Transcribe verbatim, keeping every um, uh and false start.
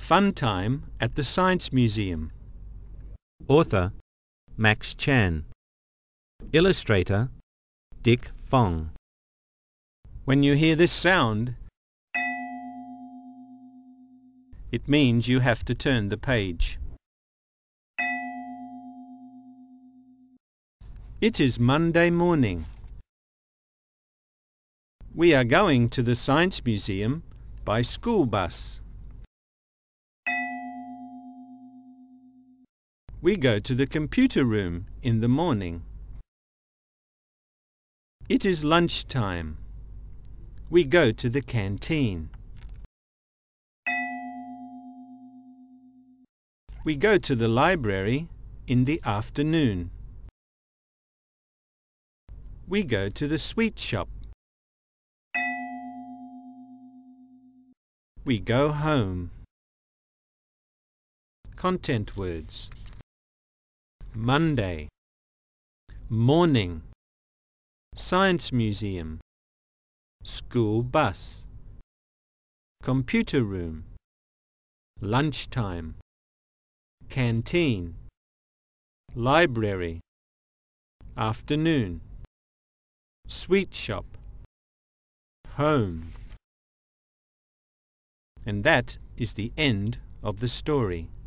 Fun time at the Science Museum. Author Max Chan. Illustrator Dick Fong. When you hear this sound, it means you have to turn the page. It is Monday morning. We are going to the Science Museum by school bus. We go to the computer room in the morning. It is lunchtime. We go to the canteen. We go to the library in the afternoon. We go to the sweet shop. We go home. Content words: Monday, morning, Science Museum, school bus, computer room, lunchtime, canteen, library, afternoon, sweet shop, home. And that is the end of the story.